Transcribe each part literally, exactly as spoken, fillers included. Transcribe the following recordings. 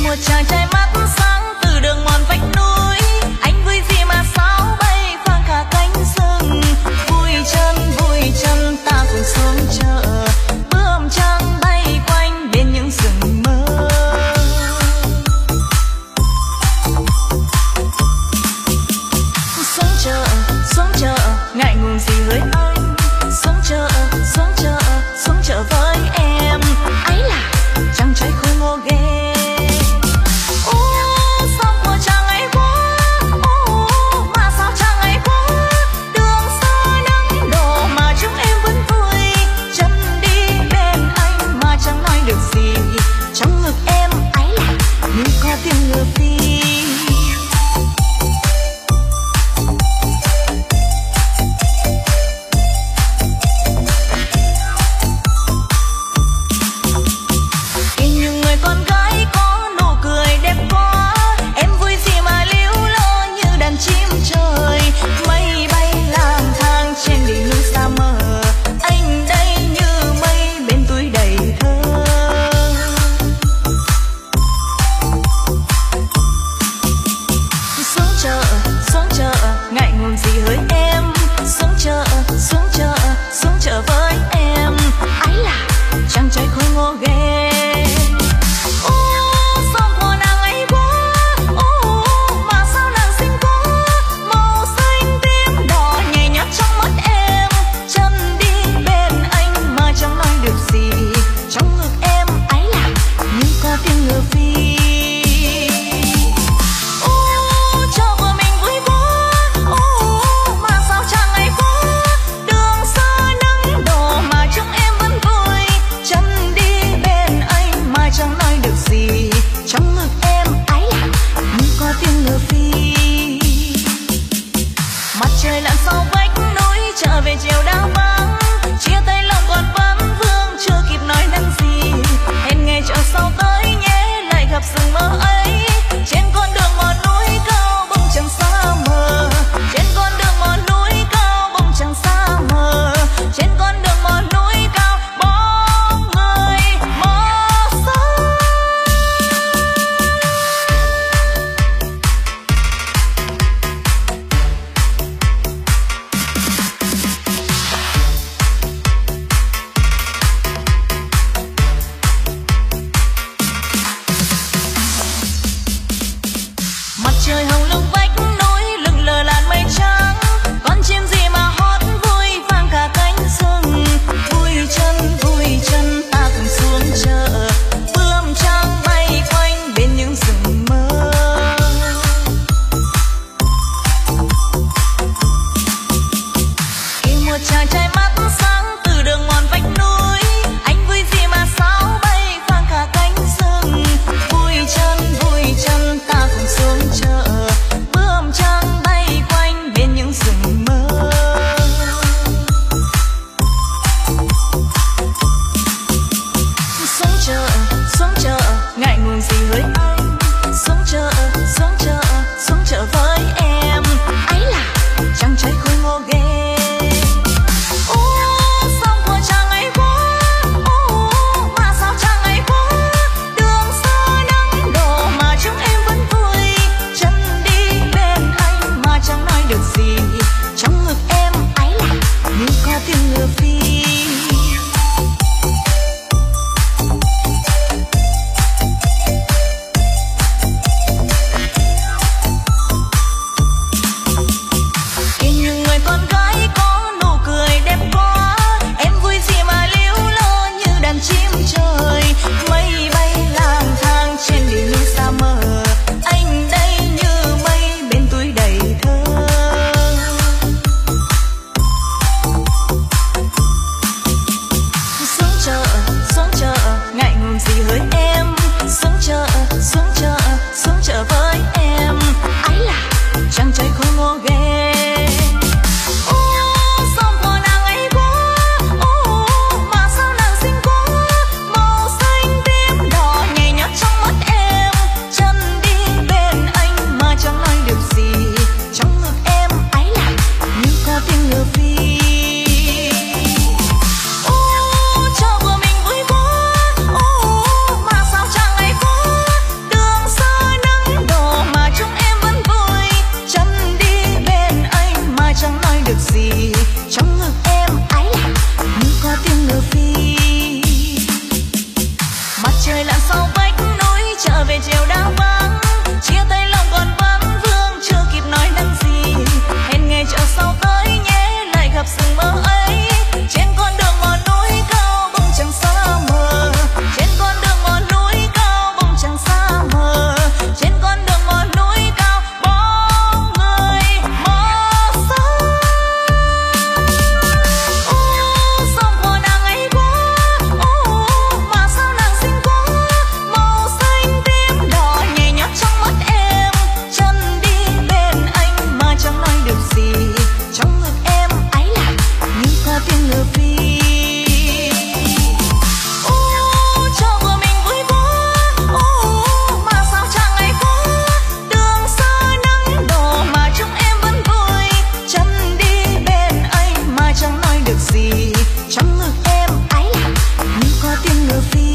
Tình những người con gái sau vách núi trở về chiều đã vắng, chia tay lòng còn vấn vương chưa kịp nói năng gì. Hẹn ngày chợ sau tới nhé, lại gặp rừng mơ ấy. Trên con đường mòn núi cao bóng trăng xa mờ, trên con đường mòn núi cao bóng trăng xa mờ, trên con đường mòn núi cao bóng người mơ xa. Ô sao của nàng ấy quá, ô mà sao nàng xinh quá, màu xanh tím đỏ nhảy nhót trong mắt em. Chân đi bên anh mà chẳng nói được gì, trong ngực em ái lạc như có tiếng ngựa phi. Ô cho vừa mình vui quá, ô mà sao chẳng ai quá, đường xa nắng đổ mà chúng em vẫn vui. Chân đi bên anh mà chẳng nói được gì, trong ngực em ái lạc như có tiếng ngựa phi.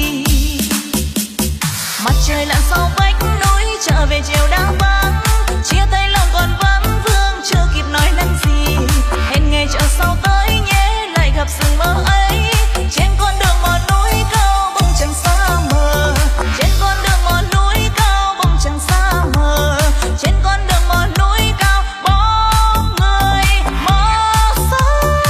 Mặt trời lặn sau vách núi trở về chiều đã vắng, chia tay lòng còn vấn vương chưa kịp nói năng gì. Hẹn ngày chợ sau tới nhé, lại gặp rừng mơ ấy. Trên con đường mòn núi cao bóng trăng xa mờ, trên con đường mòn núi cao bóng trăng xa mờ, trên con đường mòn núi cao bóng người mơ xa.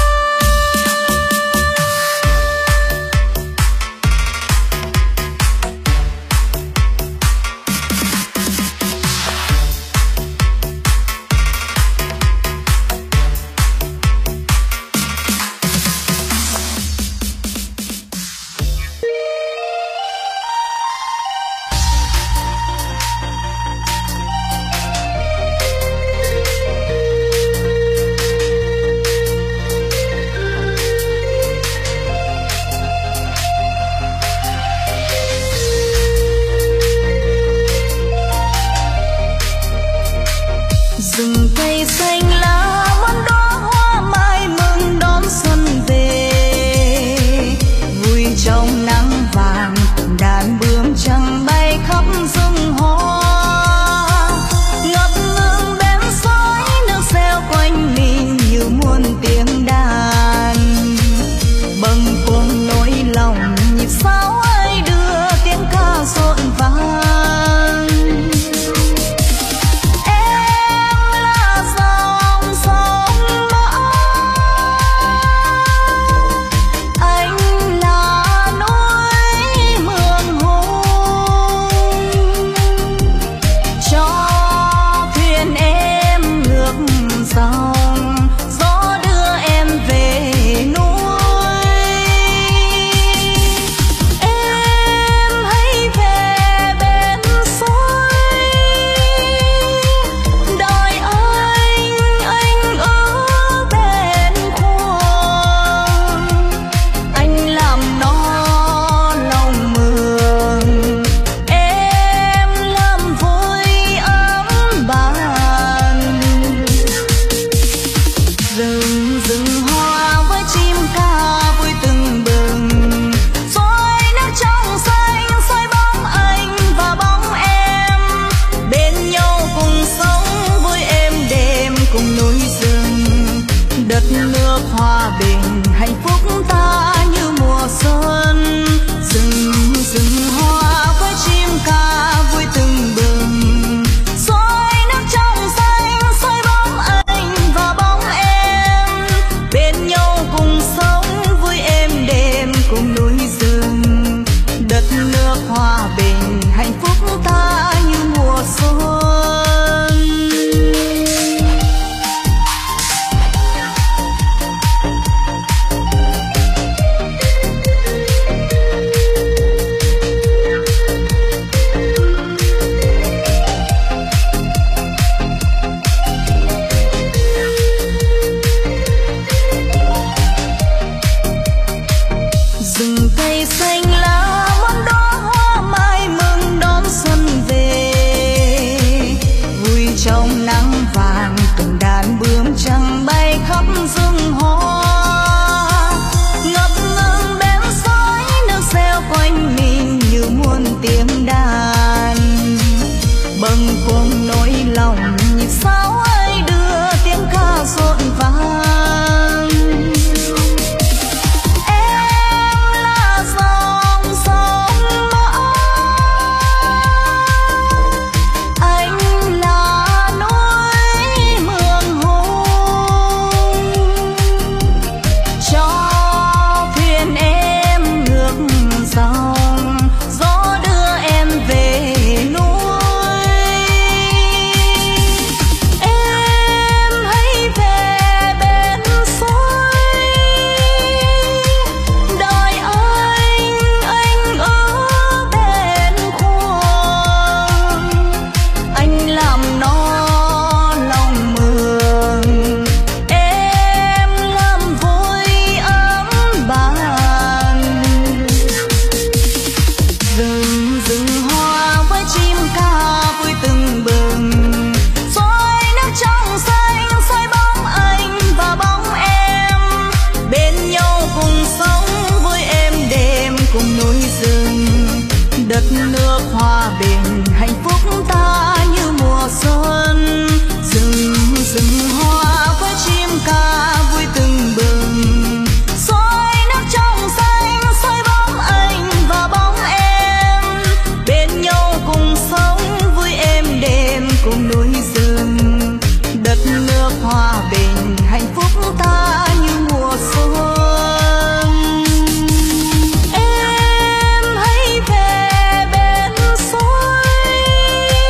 Rừng cây xanh lá muôn đóa hoa mai mừng đón xuân về, vui trong nắng vàng đàn bướm trắng bay khắp rừng hoa. Ngập ngừng bên sói nước reo quanh mình như muôn tiếng đàn, bâng khuâng nỗi lòng nhịp sao ai đưa tiếng ca rộn vang. Hòa bình hạnh phúc ta như mùa xuân, rừng rừng hoa với chim ca vui tưng bừng. Xoay nước trong xanh xoay bóng anh và bóng em, bên nhau cùng sống vui êm đềm cùng núi rừng. Đất nước hòa bình hạnh phúc ta như mùa xuân. Rừng cây xanh lá muôn đóa hoa mai rừng rừng hoa với chim ca vui tưng bừng, xoay nước trong xanh xoay bóng anh và bóng em, bên nhau cùng sống với em đêm cùng núi rừng. Đất nước hòa bình hạnh phúc ta như mùa xuân, rừng rừng hoa với chim ca vui tưng bừng, xoay nước trong xanh xoay bóng anh và bóng em, bên nhau cùng sống với em đêm cùng núi rừng. Đất nước hòa bình hạnh phúc ta như mùa xuân. Em hãy về bên suối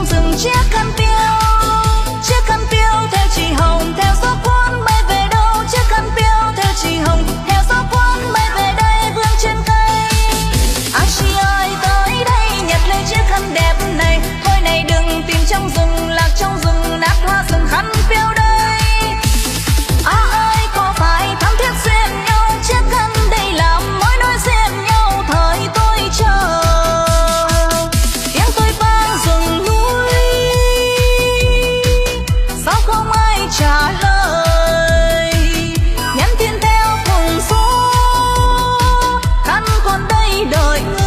trong rừng chiếc khăn piêu, chiếc khăn piêu theo chị Hồng theo gió cuốn bay về đâu, chiếc khăn piêu theo chị Hồng theo gió cuốn bay về đây vươn trên cây. À chị ơi tới đây nhặt lấy chiếc khăn đẹp này, thôi này đừng tìm trong rừng lạc trong rừng nát hoa rừng khăn piêu đây. À ơi có phải thắm thiết xuyên nhau, chiếc khăn đây làm mối nối xuyên nhau thời tôi chờ. Tiếng tôi vang rừng núi sao không ai trả lời, nhắn tin theo cùng số khăn còn đây đợi người.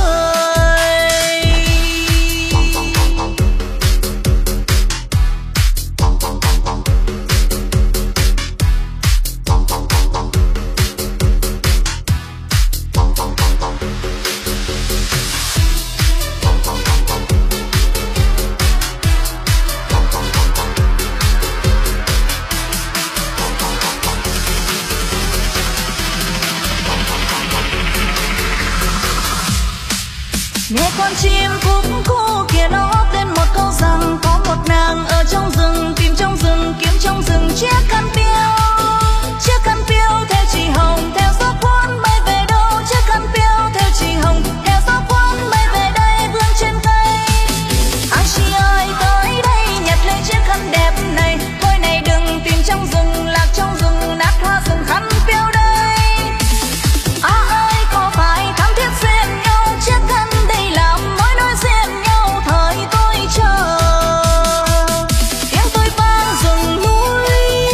Nghe con chim cúc cu kia nó hót lên một câu rằng có một nàng ở trong rừng tìm trong rừng kiếm trong rừng chiếc khăn piêu, chiếc khăn piêu theo chị Hồng theo gió cuốn bay về đâu, chiếc khăn piêu theo chị Hồng theo gió cuốn bay về đây vươn trên cây. À chị ơi tới đây nhặt lấy chiếc khăn đẹp này, thôi này đừng tìm trong rừng lạc trong rừng nát hoa rừng khăn piêu đây. À ơi có phải thắm thiết xuyên nhau, chiếc khăn đây làm mối nối xuyên nhau thời tôi chờ. Tiếng tôi vang rừng núi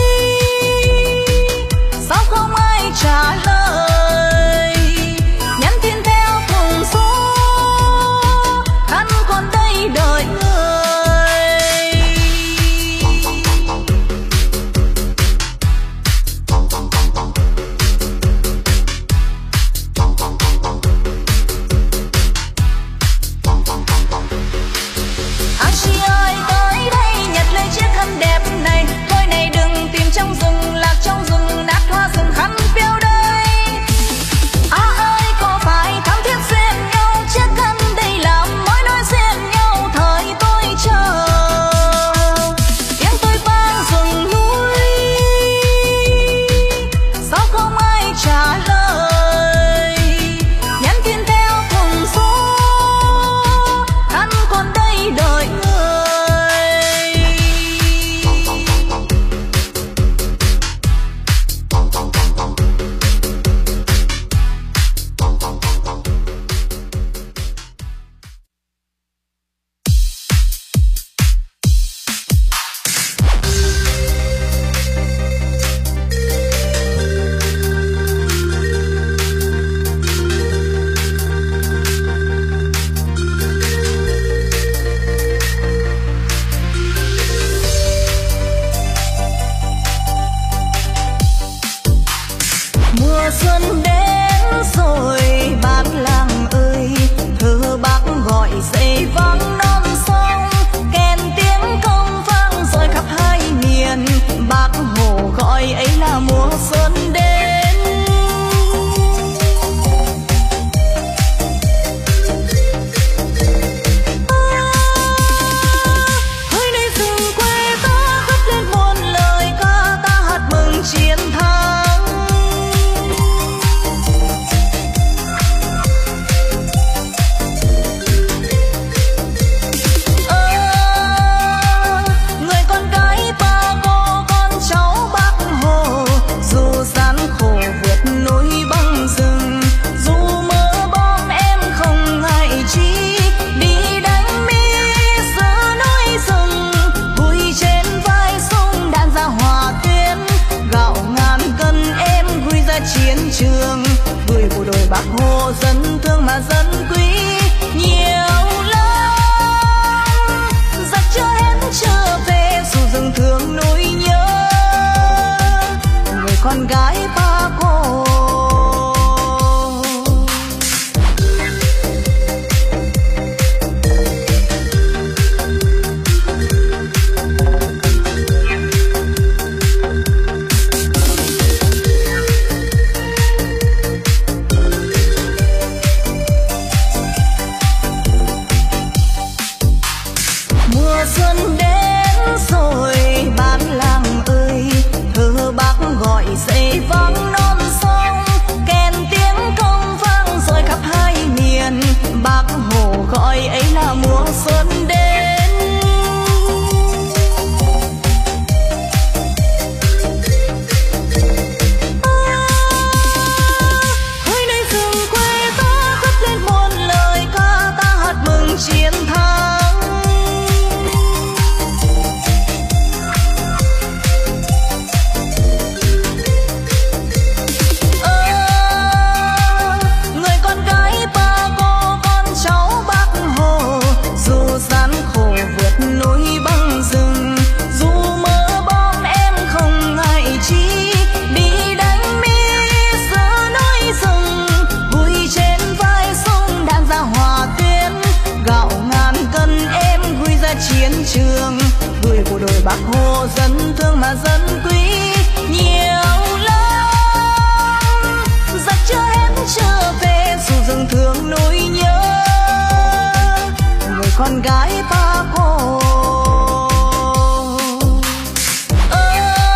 sao không ai trả lời, nhắn tin theo cùng số khăn còn đây đợi người. À chị ơi tới đây nhặt lấy chiếc khăn đẹp này, thôi này đừng tìm trong rừng lạc trong rừng nát hoa rừng khăn piêu đây. À ơi có phải thắm thiết xuyên nhau, chiếc khăn đây làm mối nối xuyên nhau thời tôi chờ. Tiếng tôi vang rừng núi sao không ai trả lời, nhắn tin theo cùng số khăn còn đây đợi người. Mùa xuân đến rồi bác làng ơi, thơ bác gọi dậy vang non sông, kèn tiếng công vang rồi khắp hai miền, bác hồ gọi ấy là mùa xuân đến. Hỡi nơi rừng quê ta cất lên muôn lời ca, ta hát mừng chiến thắng. Người con gái ba cô con cháu bác Hồ, dù gian khổ vượt núi băng rừng, dù mưa bom em không ngại chi, đi đánh mi giữa núi rừng, vui trên vai súng đạn ra hòa tuyến, gạo ngàn cân em gửi ra chiến trường, gửi bộ đội bác Hồ dân thương mà dân quý nhiều lắm. Giặc chưa hết chưa về dù rừng thương nỗi nhớ, người con gái ba cô. Mùa mùa xuân đến rồi bác làng ơi, thơ bác gọi dậy vang non sông, kèn tiếng công vang rồi khắp hai miền, bác hồ gọi ấy là mùa xuân đến. Chiến thắng ờ, người con gái ba cô con cháu bác hồ, dù gian khổ vượt núi băng rừng, dù mưa bom em không ngại chi, đi đánh mi giữa núi rừng, vui trên vai sông đàn ra hòa tuyến, gạo ngàn cân em gửi ra chiến trường, gửi bộ đội bác hồ dân thương mà dân quý nhiều lắm, giặc chưa hết chưa về dù rừng thương nỗi nhớ người con gái bác hồ. ờ,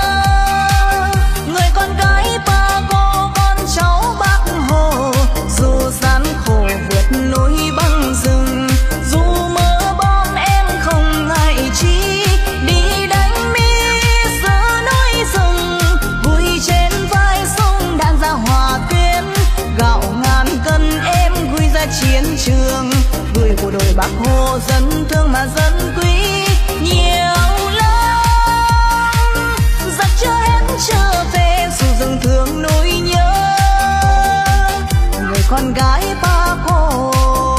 người con gái ba cô con cháu bác hồ, dù gian khổ vượt núi băng rừng, dù mưa bom em không ngại chi, đi đánh mi giữa núi rừng, vui trên vai sông đàn ra hòa tuyến, gạo ngàn cân em gửi ra chiến trường, gửi bộ đội bác hồ dân thương mà dân quý nhiều lắm, giặc chưa hết chưa về dù rừng thương nỗi nhớ người con gái bác hồ.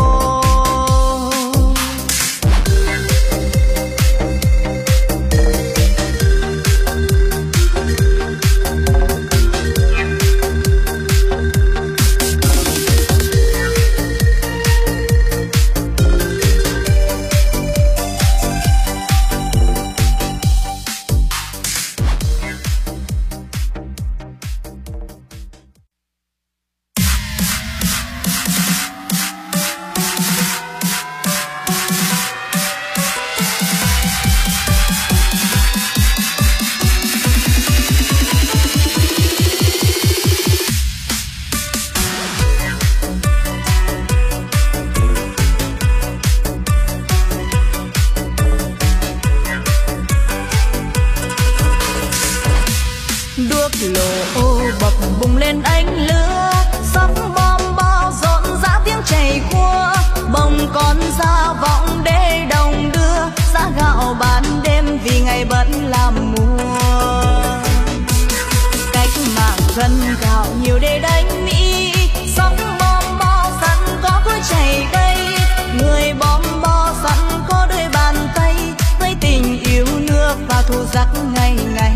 Lỗ bập bùng lên ánh lửa, sắp bom bao rộn rã tiếng chảy cua, bồng con ra vọng để đồng đưa, giá gạo bán đêm vì ngày vẫn làm mùa. Cách mạng gần gạo nhiều để đánh Mỹ, sắp bom bao sẵn có cuối chảy cây, người bom bo sẵn có đôi bàn tay, với tình yêu nước và thù giặc ngày ngày.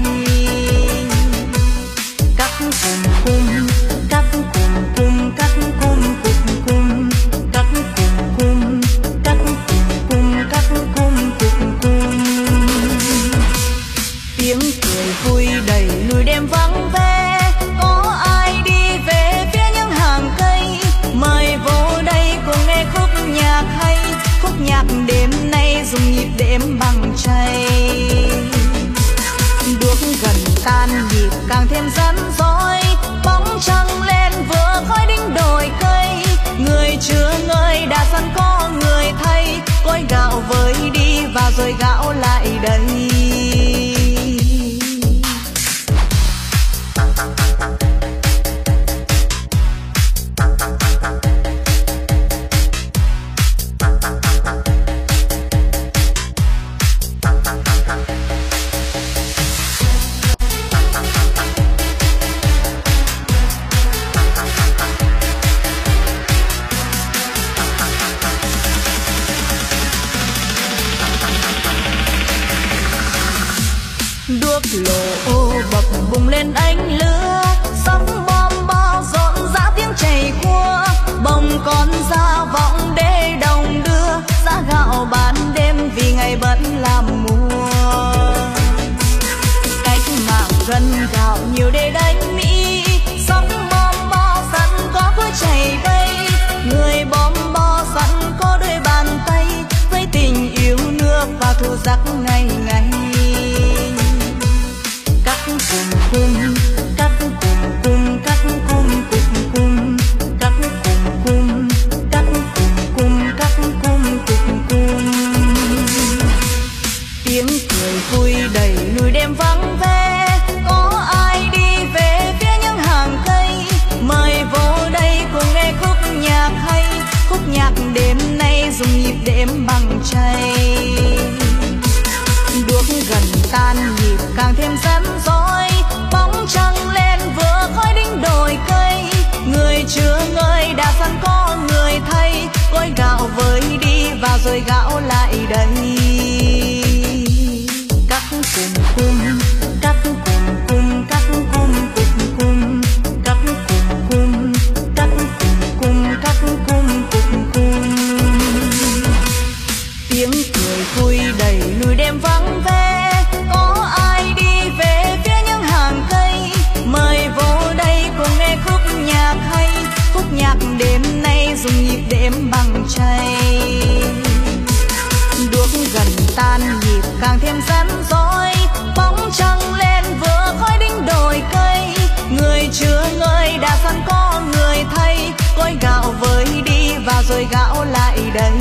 Cùng cung cắt cùng cung cắt cung cùng cung cắt cùng cung cắt cùng cung cắt cung cùng cung, tiếng cười vui đầy lùi đêm vắng ve, có ai đi về phía những hàng cây, mời vô đây cùng nghe khúc nhạc hay, khúc nhạc đêm nay dùng nhịp đếm bằng chay, bước gần tan nhịp càng thêm rắn rối, bóng trăng lên vừa khói đinh đồi cây, người chưa ngơi đã sẵn có người thay, gói gạo với đi và rồi gạo lại đây. Đuốc lỗ bập bùng lên ánh lửa, sắp bom bao rộn rã tiếng chảy cua, bồng con ra vọng để đồng đưa, giá gạo bán đêm vì ngày vẫn làm mùa. Cách mạng gần gạo nhiều để đánh Mỹ, sắp bom bao sẵn có cuối chảy cây, người bom bo sẵn có đôi bàn tay, với tình yêu nước và thù giấc ngày ngày. Các cung cung, các cung cung, các cung cung cung, các cung cung, các cung cung, các cung cung cung. Tiếng cười vui đầy núi đêm vắng ve, có ai đi về phía những hàng cây. Mời vô đây cùng nghe khúc nhạc hay, khúc nhạc đêm nay dùng nhịp đệm bằng chay. Đuốc gần tan nhịp càng thêm rắn rối, bóng trăng lên vừa khói đỉnh đồi cây. Người chưa ngơi đã sẵn có người thay, gói gạo với đi và rồi gạo lại đây. Các cung cung, các cung cung, các cung cung cung, các cung cung, các cung cung, các cung cung cung. Tiếng cười vui đầy núi đêm vắng ve, có ai đi về phía những hàng cây. Mời vô đây cùng nghe khúc nhạc hay, khúc nhạc đêm nay dùng nhịp đệm bằng chay. Đuốc gần tan nhịp càng thêm rắn rối, bóng trăng lên vừa khói đỉnh đồi cây. Người chưa ngơi đã sẵn có người thay, gói gạo với đi và rồi gạo lại đây.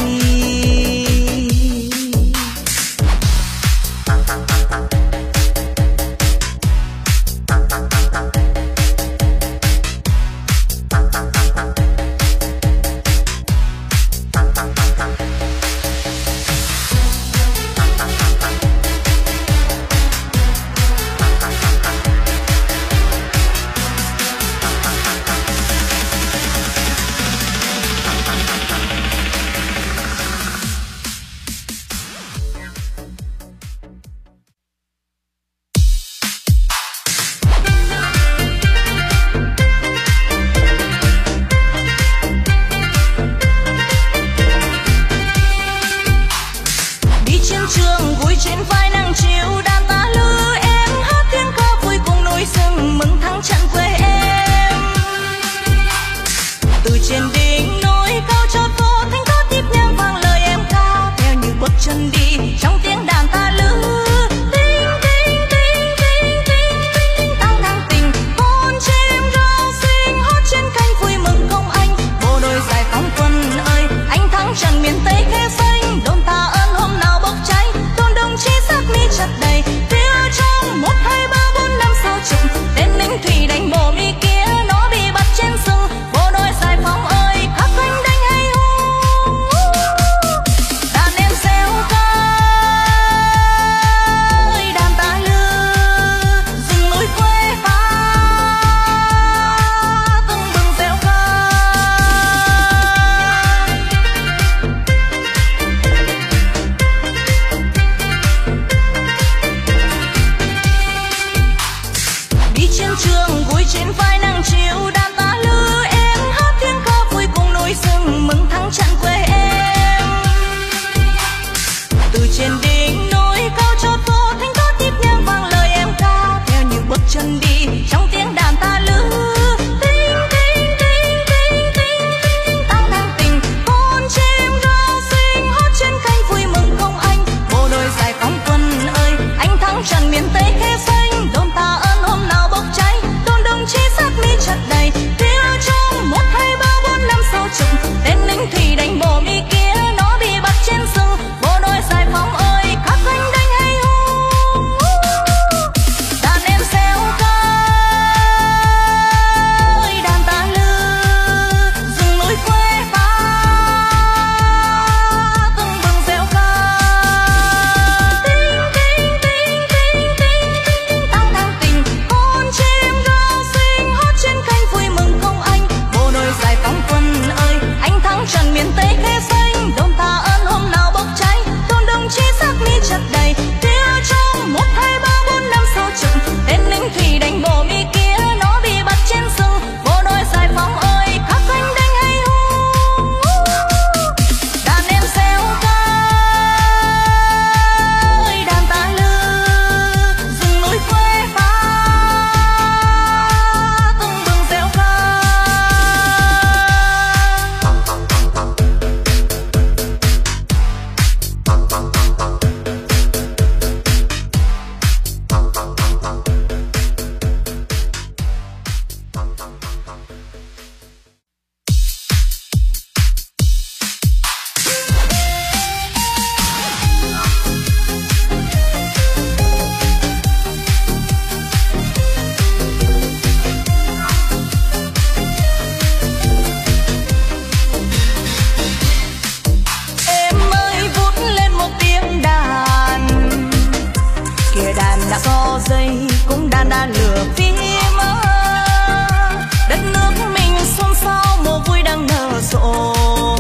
dây cũng đã đã lửa phía mơ. Đất nước mình xôn xao mùa vui đang nở rộ,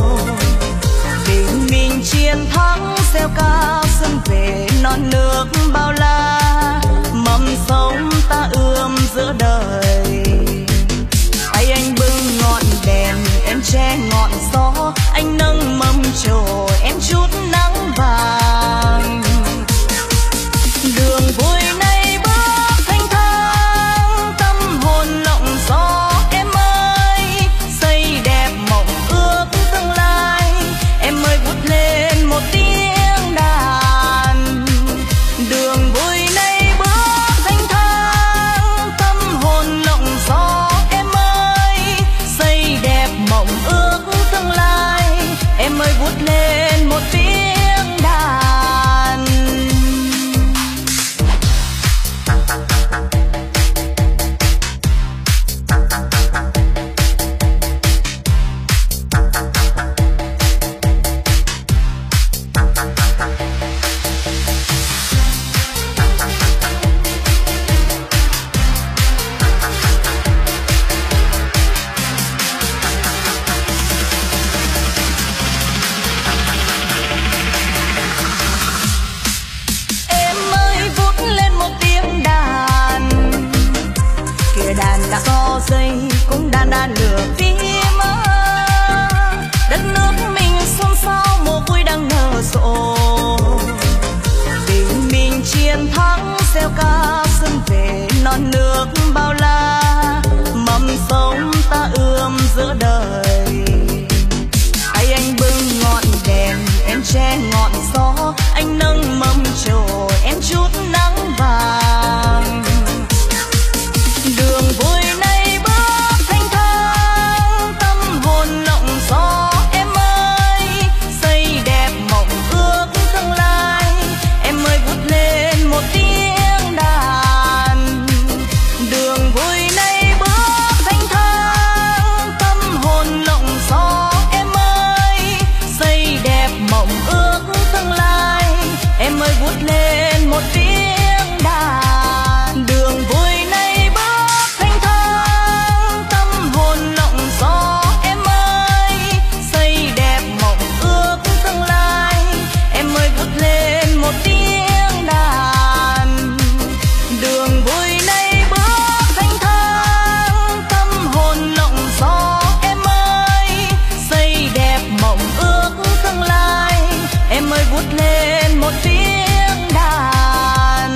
tình mình chiến thắng gieo ca xuân về non nước bao la, mầm sống ta ươm giữa đời. Tay anh bưng ngọn đèn em che ngọn gió, anh nâng mâm trầu em chút nắng vàng. Đường vui này bước thanh thang, tâm hồn lộng gió em ơi, xây đẹp mộng ước tương lai. Em ơi vút lên một tiếng đàn. Đường vui này bước thanh thang, tâm hồn lộng gió em ơi, xây đẹp mộng ước tương lai. Em ơi vút lên một tiếng đàn. Gió dây cũng đã đã lửa phía mơ. Đất nước mình xôn xao mùa vui đang nở rộ, tình mình chiến thắng gieo ca xuân về non nước bao la, mầm sống ta ươm giữa đời. Tay anh bưng ngọn đèn em che ngọn gió, anh nâng mâm trầu em chút nắng vàng. Đường vui này bước thanh thang, tâm hồn lộng gió em ơi, xây đẹp mộng ước tương lai. Em ơi vút lên một tiếng đàn. Đường vui này bước thanh thang, tâm hồn lộng gió em ơi, xây đẹp mộng ước tương lai. Em ơi vút lên một tiếng đàn. Đường vui lên một tiếng đàn.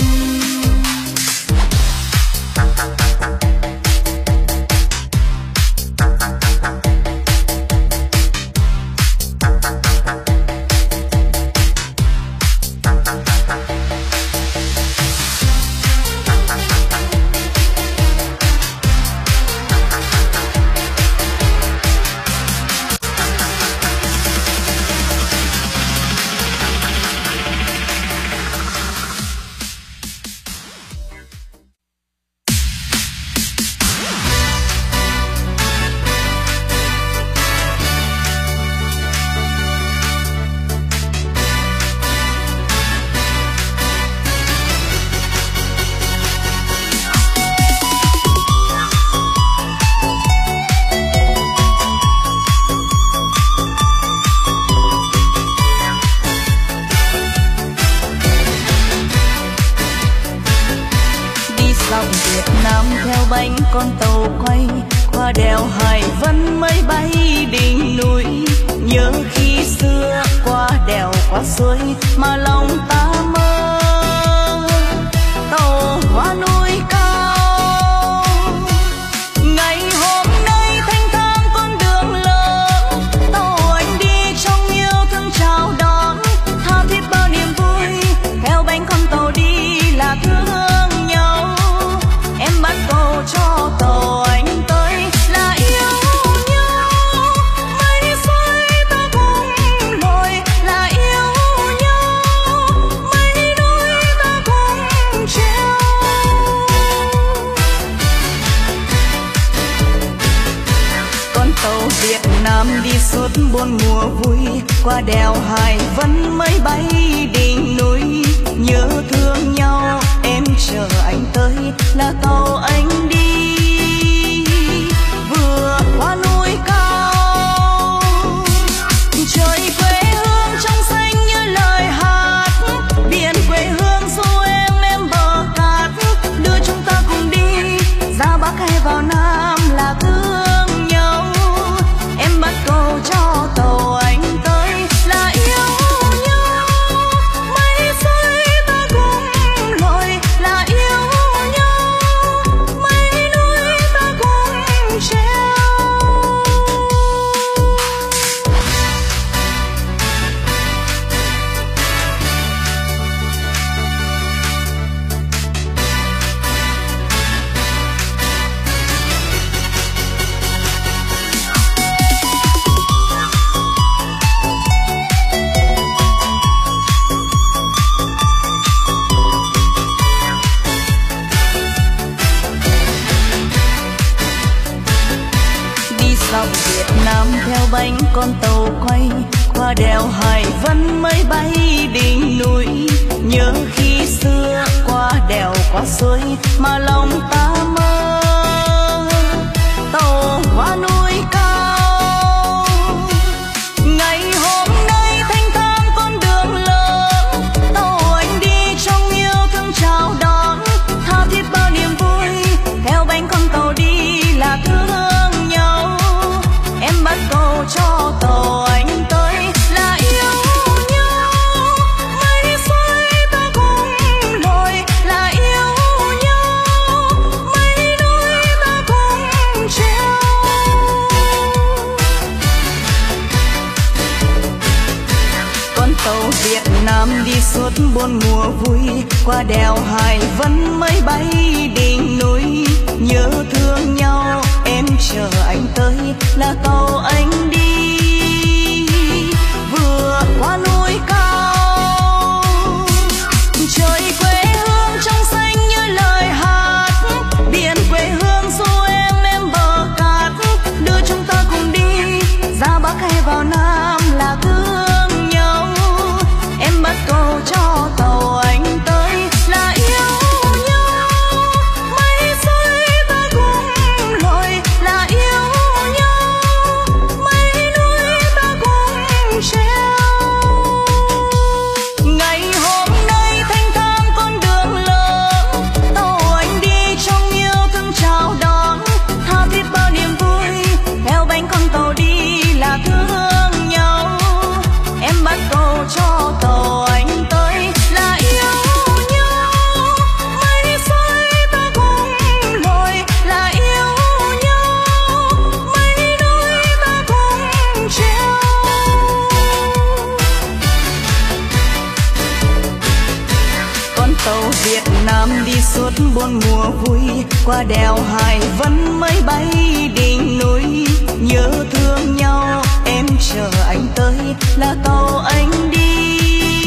Bánh con tàu quay qua đèo Hải Vân mới bay đỉnh núi. Nhớ khi xưa qua đèo qua suối mà lòng ta mơ. Tàu qua núi cao, ngày hôm nay thanh thang con đường lớn. Tàu anh đi trong yêu thương chào đón, tha thiết bao niềm vui. Theo bánh con tàu đi là thương nhau. Em bắt cầu cho tàu anh tới là yêu nhau. Mây xôi ta cùng lội là yêu nhau. Mây đôi ta cùng treo. Con tàu Việt Nam đi suốt bốn mùa vui, qua đèo Hải Vân mới bay đỉnh núi. Nhớ thương nhau em chờ con tàu quay qua đèo Hải Vân mới bay đỉnh núi. Nhớ khi xưa qua đèo qua suối mà lòng ta mơ, tàu qua núi cao. Ngày hôm nay thanh thang con đường lớn, tàu anh đi trong yêu thương chào đón, tha thiết bao niềm vui theo bánh con tàu đi là thương nhau. Em bắt cầu cho tàu anh tới là yêu nhau, mây xôi ta cùng lội là yêu nhau, mây núi ta cùng treo. Con tàu Việt Nam đi suốt bốn mùa vui, qua đèo Hải Vân mới bay đỉnh núi. Nhớ thương nhau em chờ anh tới là tàu anh đi vừa qua núi cao. Trời quê hương trong xanh như lời hát, biển quê hương du em lên bờ cát. Đưa chúng ta cùng đi ra Bắc hay vào Nam là thương nhau. Em bắt cầu cho tàu anh tới là yêu nhau, mây xôi ta cùng lội là yêu nhau, mây núi ta cùng treo. Ngày hôm nay thanh thang con đường lớn, tàu anh đi trong yêu thương chào đón, tha thiết bao niềm vui theo bánh con tàu đi là thương nhau. Em bắt cầu cho tàu anh tới là yêu nhau, mây xôi ta cùng lội là yêu nhau, mây núi ta cùng treo. Con tàu Việt Nam đi suốt bốn mùa vui, qua đèo Hải Vân mới bay đỉnh núi. Nhớ thương nhau em chờ anh tới là tàu anh đi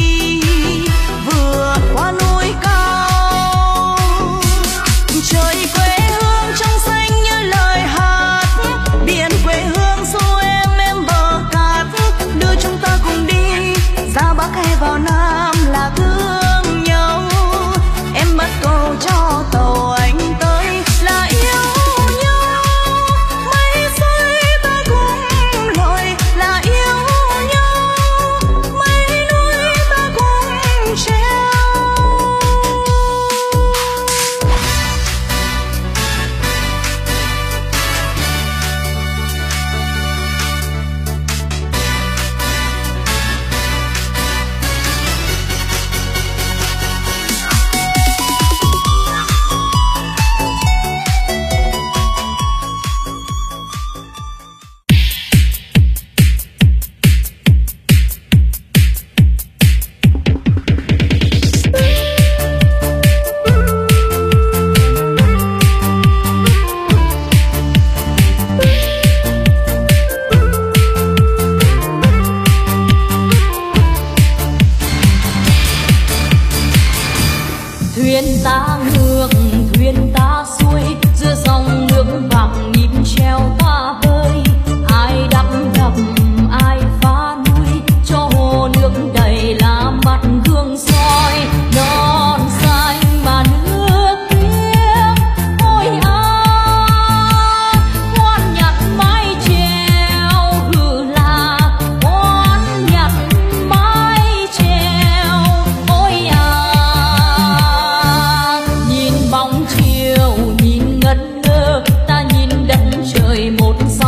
vừa qua núi cao. Trời quê hương trong xanh như lời hát, biển quê hương du em lên bờ cát. Đưa chúng ta cùng đi ra Bắc hay vào Nam là thương nhau. Em bắt cầu cho tàu anh tới là yêu nhau, mây xôi ta cùng lội là yêu nhau, mây núi ta cùng treo. Thuyền ta ngược thuyền ta xuôi, giữa dòng nước vàng nhìn treo ta bơi. Ai đắp đập ai phá núi, cho hồ nước đầy là mặt gương soi. Non xanh mà nước biếc ôi à, khoan nhặt mái chèo hừ là khoan nhặt mái chèo ôi à. Nhìn bóng chiều nhìn ngẩn ngơ, ta nhìn đất trời một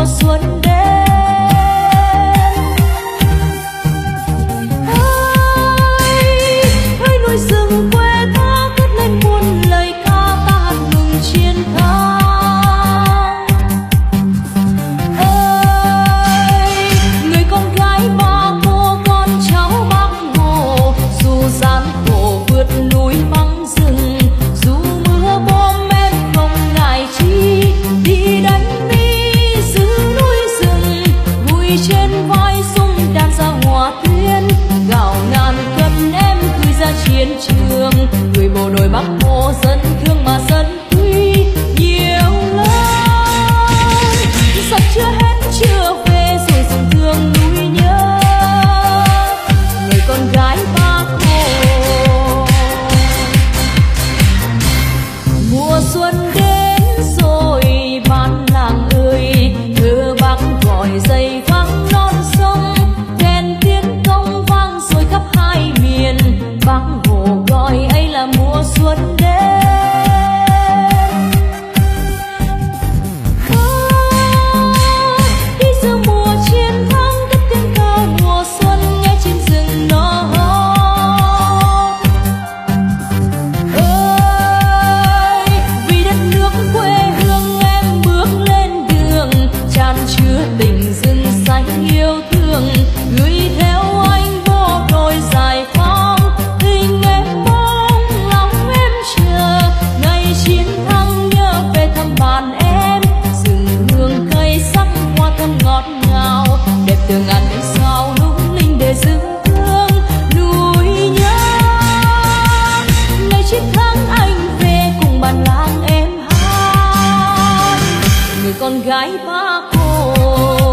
xuân đến. Ơi, ơi núi rừng quê ta cất lên muôn lời ca ta hát mừng chiến thắng. Ơi, người con gái ba cô con cháu Bác Hồ, dù gian khổ vượt núi băng rừng, dù mưa bom em không ngại chi, đi đánh đi giữ núi rừng, vui trên vai sung đàn ra hòa tuyến, gạo ngàn cân em gửi ra chiến trường, người bộ đội Bắc Hồ dân thương mà dân quý nhiều lắm. Sắp chưa hết chưa về rồi dòng thương núi nhớ, người con gái Bác Hồ. Mùa xuân đến rồi bản làng ơi, thơ Bác gọi dậy vang non sông, kèn tiếng công vang rồi khắp hai miền, Bác Hồ gọi ấy là mùa xuân đến. Đi giữa mùa chiến thắng cất tiếng ca mùa xuân nghe trên rừng nó hót. Ơi, vì đất nước quê hương em bước lên đường, tràn chứa tình rừng xanh yêu thương, gửi theo anh bộ đội giải phóng, tình em mong lòng em chờ, ngày chiến thắng nhớ về thăm bản em, rừng hương cây sắc hoa thơm ngọt ngào, đẹp từ ngàn ánh sao lung linh để giữ thương núi nhớ. Ngày chiến thắng anh về cùng bản làng em hát, người con gái Bác Hồ.